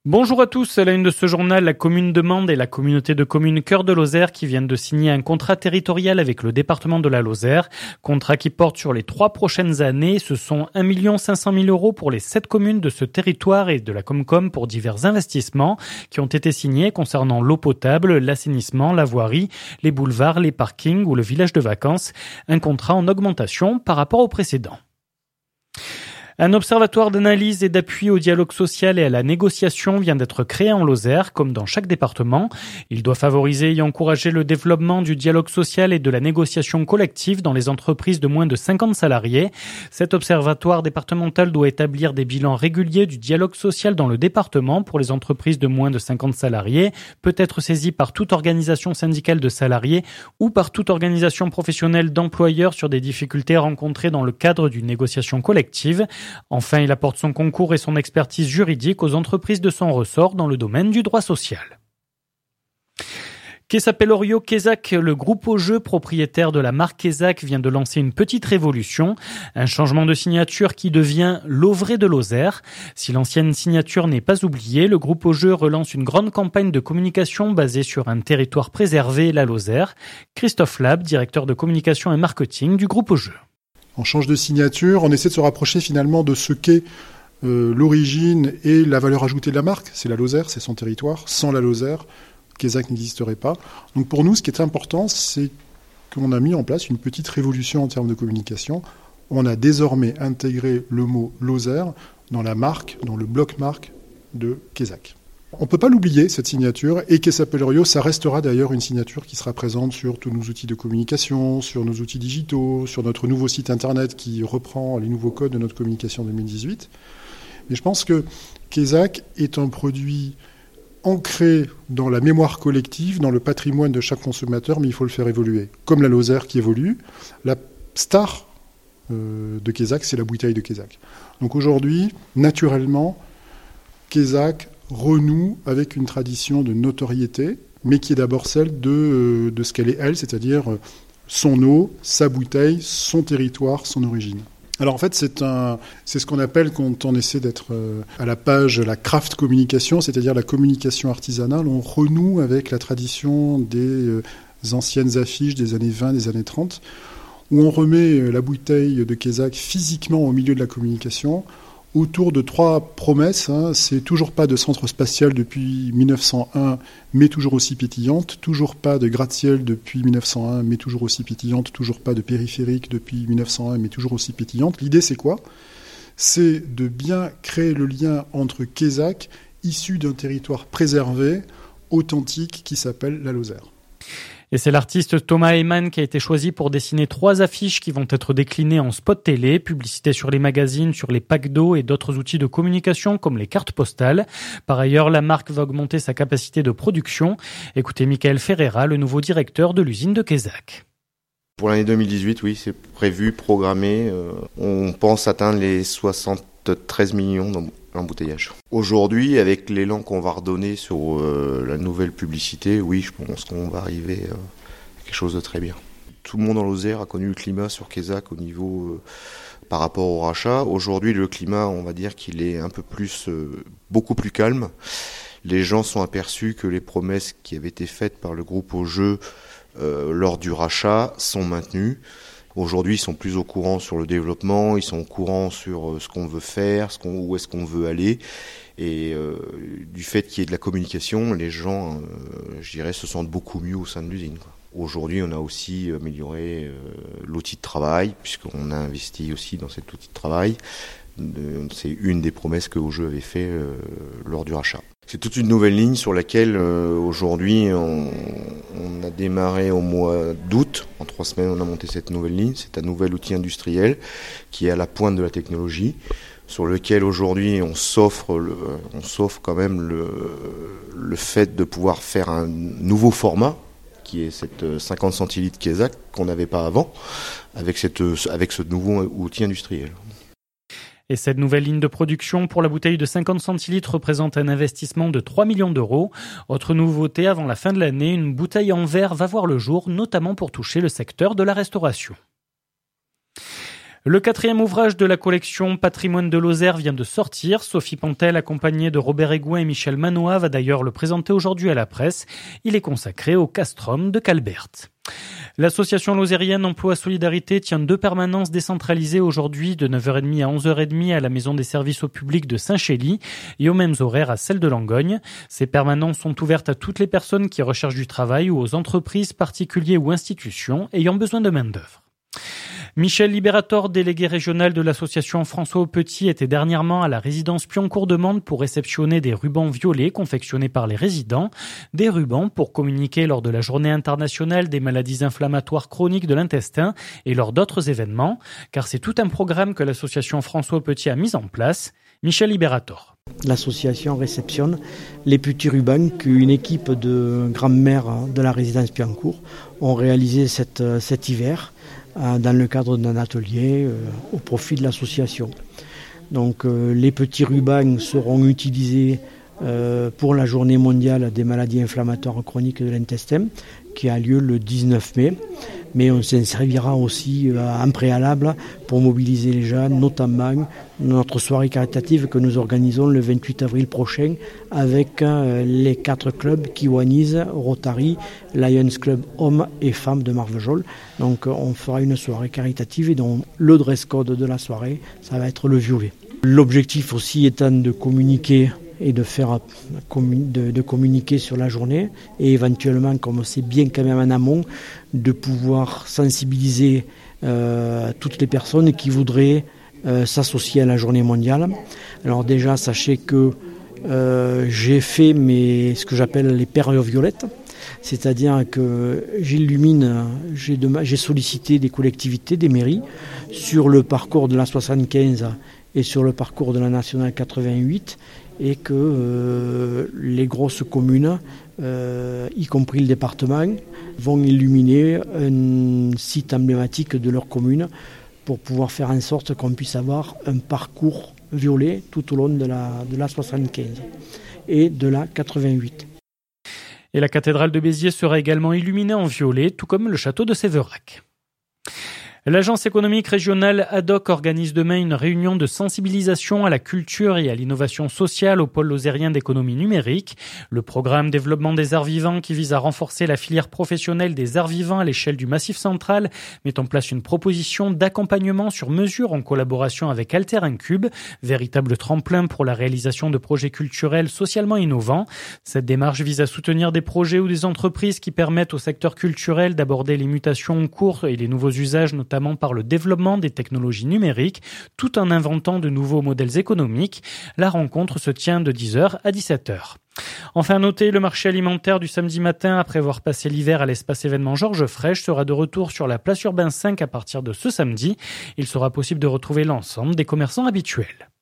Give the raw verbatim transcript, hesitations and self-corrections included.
Bonjour à tous, à la une de ce journal, la commune de Mende et la communauté de communes Cœur de Lozère qui viennent de signer un contrat territorial avec le département de la Lozère. Contrat qui porte sur les trois prochaines années. Ce sont un million cinq cent mille euros pour les sept communes de ce territoire et de la Comcom pour divers investissements qui ont été signés concernant l'eau potable, l'assainissement, la voirie, les boulevards, les parkings ou le village de vacances. Un contrat en augmentation par rapport au précédent. Un observatoire d'analyse et d'appui au dialogue social et à la négociation vient d'être créé en Lozère, comme dans chaque département. Il doit favoriser et encourager le développement du dialogue social et de la négociation collective dans les entreprises de moins de cinquante salariés. Cet observatoire départemental doit établir des bilans réguliers du dialogue social dans le département pour les entreprises de moins de cinquante salariés, peut être saisi par toute organisation syndicale de salariés ou par toute organisation professionnelle d'employeurs sur des difficultés rencontrées dans le cadre d'une négociation collective. Enfin, il apporte son concours et son expertise juridique aux entreprises de son ressort dans le domaine du droit social. Kesa Pelorio Kesak, le groupe au jeu propriétaire de la marque Kesak, vient de lancer une petite révolution, un changement de signature qui devient l'Auvray de Lozère. Si l'ancienne signature n'est pas oubliée, le groupe au jeu relance une grande campagne de communication basée sur un territoire préservé, la Lozère. Christophe Lab, directeur de communication et marketing du groupe au jeu. On change de signature, on essaie de se rapprocher finalement de ce qu'est euh, l'origine et la valeur ajoutée de la marque. C'est la Lozère, c'est son territoire. Sans la Lozère, Kesak n'existerait pas. Donc pour nous, ce qui est important, c'est qu'on a mis en place une petite révolution en termes de communication. On a désormais intégré le mot Lozère dans la marque, dans le bloc marque de Kesak. On ne peut pas l'oublier, cette signature, et Kesa Pelorio, ça restera d'ailleurs une signature qui sera présente sur tous nos outils de communication, sur nos outils digitaux, sur notre nouveau site internet qui reprend les nouveaux codes de notre communication deux mille dix-huit. Mais je pense que Kesak est un produit ancré dans la mémoire collective, dans le patrimoine de chaque consommateur, mais il faut le faire évoluer. Comme la Lozère qui évolue, la star euh, de Kesak, c'est la bouteille de Kesak. Donc aujourd'hui, naturellement, Kesak renoue avec une tradition de notoriété, mais qui est d'abord celle de, de ce qu'elle est elle, c'est-à-dire son eau, sa bouteille, son territoire, son origine. Alors en fait, c'est, un, c'est ce qu'on appelle, quand on essaie d'être à la page la craft communication, c'est-à-dire la communication artisanale, on renoue avec la tradition des anciennes affiches des années vingt, des années trente, où on remet la bouteille de Kesak physiquement au milieu de la communication, autour de trois promesses. Hein. C'est toujours pas de centre spatial depuis mille neuf cent un, mais toujours aussi pétillante. Toujours pas de gratte-ciel depuis mille neuf cent un, mais toujours aussi pétillante. Toujours pas de périphérique depuis mille neuf cent un, mais toujours aussi pétillante. L'idée, c'est quoi ? C'est de bien créer le lien entre Kesak, issu d'un territoire préservé, authentique, qui s'appelle la Lozère. Et c'est l'artiste Thomas Heyman qui a été choisi pour dessiner trois affiches qui vont être déclinées en spot télé, publicité sur les magazines, sur les packs d'eau et d'autres outils de communication comme les cartes postales. Par ailleurs, la marque va augmenter sa capacité de production. Écoutez Michael Ferreira, le nouveau directeur de l'usine de Kesak. Pour l'année deux mille dix-huit, oui, c'est prévu, programmé. Euh, on pense atteindre les soixante-treize millions d'embouteillages. Aujourd'hui, avec l'élan qu'on va redonner sur euh, la nouvelle publicité, oui, je pense qu'on va arriver euh, à quelque chose de très bien. Tout le monde en Lozère a connu le climat sur Kesak au niveau euh, par rapport au rachat. Aujourd'hui, le climat, on va dire qu'il est un peu plus, euh, beaucoup plus calme. Les gens sont aperçus que les promesses qui avaient été faites par le groupe au jeu Euh, lors du rachat sont maintenus. Aujourd'hui, ils sont plus au courant sur le développement, ils sont au courant sur euh, ce qu'on veut faire, ce qu'on, où est-ce qu'on veut aller. Et euh, du fait qu'il y ait de la communication, les gens, euh, je dirais, se sentent beaucoup mieux au sein de l'usine, quoi. Aujourd'hui, on a aussi amélioré euh, l'outil de travail, puisqu'on a investi aussi dans cet outil de travail. De, c'est une des promesses que Au-Jeu avait fait euh, lors du rachat. C'est toute une nouvelle ligne sur laquelle euh, aujourd'hui on, on a démarré au mois d'août. En trois semaines, on a monté cette nouvelle ligne. C'est un nouvel outil industriel qui est à la pointe de la technologie, sur lequel aujourd'hui on s'offre, le, on s'offre quand même le, le fait de pouvoir faire un nouveau format, qui est cette cinquante centilitres Kesak qu'on n'avait pas avant, avec, cette, avec ce nouveau outil industriel. Et cette nouvelle ligne de production pour la bouteille de cinquante centilitres représente un investissement de trois millions d'euros. Autre nouveauté, avant la fin de l'année, une bouteille en verre va voir le jour, notamment pour toucher le secteur de la restauration. Le quatrième ouvrage de la collection Patrimoine de Lozère vient de sortir. Sophie Pantel, accompagnée de Robert Egouin et Michel Manoa, va d'ailleurs le présenter aujourd'hui à la presse. Il est consacré au castrum de Calbert. L'association lozérienne Emploi Solidarité tient deux permanences décentralisées aujourd'hui de neuf heures trente à onze heures trente à la Maison des services au public de Saint-Chély et aux mêmes horaires à celle de Langogne. Ces permanences sont ouvertes à toutes les personnes qui recherchent du travail ou aux entreprises, particuliers ou institutions ayant besoin de main-d'œuvre. Michel Liberator, délégué régional de l'association François Aupetit, était dernièrement à la résidence Pioncourt de Mende pour réceptionner des rubans violets confectionnés par les résidents. Des rubans pour communiquer lors de la journée internationale des maladies inflammatoires chroniques de l'intestin et lors d'autres événements, car c'est tout un programme que l'association François Aupetit a mis en place. Michel Liberator. L'association réceptionne les petits rubans qu'une équipe de grands-mères de la résidence Pioncourt ont réalisé cet, cet hiver dans le cadre d'un atelier euh, au profit de l'association. Donc euh, les petits rubans seront utilisés euh, pour la journée mondiale des maladies inflammatoires chroniques de l'intestin qui a lieu le dix-neuf mai, mais on s'en servira aussi euh, en préalable pour mobiliser les jeunes, notamment notre soirée caritative que nous organisons le vingt-huit avril prochain avec euh, les quatre clubs Kiwanis, Rotary, Lions Club hommes et femmes de Marvejols. Donc on fera une soirée caritative et dont le dress code de la soirée, ça va être le violet. L'objectif aussi étant de communiquer et de faire de, de communiquer sur la journée et éventuellement, comme c'est bien quand même en amont, de pouvoir sensibiliser euh, toutes les personnes qui voudraient euh, s'associer à la journée mondiale. Alors déjà, sachez que euh, j'ai fait mes, ce que j'appelle les paires violettes, c'est-à-dire que j'illumine, j'ai, de, j'ai sollicité des collectivités, des mairies, sur le parcours de la soixante-quinze et sur le parcours de la nationale quatre-vingt-huit, et que euh, les grosses communes, euh, y compris le département, vont illuminer un site emblématique de leur commune pour pouvoir faire en sorte qu'on puisse avoir un parcours violet tout au long de la, de la soixante-quinze et de la quatre-vingt-huit. Et la cathédrale de Béziers sera également illuminée en violet, tout comme le château de Séverac. L'agence économique régionale A D O C organise demain une réunion de sensibilisation à la culture et à l'innovation sociale au pôle lozérien d'économie numérique. Le programme développement des arts vivants qui vise à renforcer la filière professionnelle des arts vivants à l'échelle du Massif central met en place une proposition d'accompagnement sur mesure en collaboration avec Alter Incube, véritable tremplin pour la réalisation de projets culturels socialement innovants. Cette démarche vise à soutenir des projets ou des entreprises qui permettent au secteur culturel d'aborder les mutations en cours et les nouveaux usages, notamment notamment par le développement des technologies numériques, tout en inventant de nouveaux modèles économiques. La rencontre se tient de dix heures à dix-sept heures. Enfin, notez, le marché alimentaire du samedi matin, après avoir passé l'hiver à l'espace événement Georges Frêche, sera de retour sur la place Urbain cinq à partir de ce samedi. Il sera possible de retrouver l'ensemble des commerçants habituels.